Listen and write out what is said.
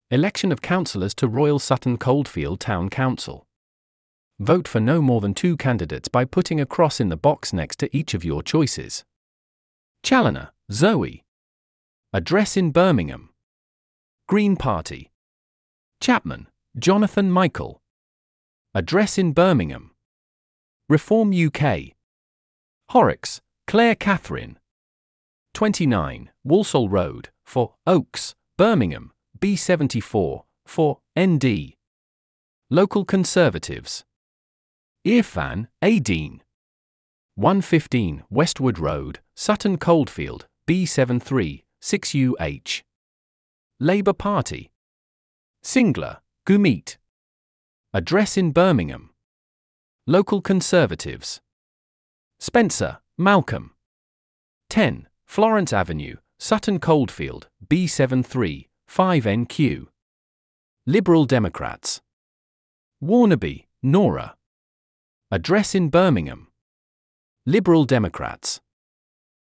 Election of councillors to Royal Sutton Coldfield Town Council. Vote for no more than 2 candidates by putting a cross in the box next to each of your choices. Challoner, Zoe. Address in Birmingham. Green Party. Chapman, Jonathan Michael. Address in Birmingham. Reform UK. Horrocks, Claire Catherine. 29, Walsall Road, for Oaks, Birmingham, B74, for ND. Local Conservatives. Irfan, A. Dean. 115, Westwood Road, Sutton Coldfield, B73, 6UH. Labour Party. Singler, Gurmeet. Address in Birmingham. Local Conservatives. Spencer, Malcolm. 10, Florence Avenue, Sutton Coldfield, B73, 5NQ. Liberal Democrats. Warnaby, Nora. Address in Birmingham. Liberal Democrats.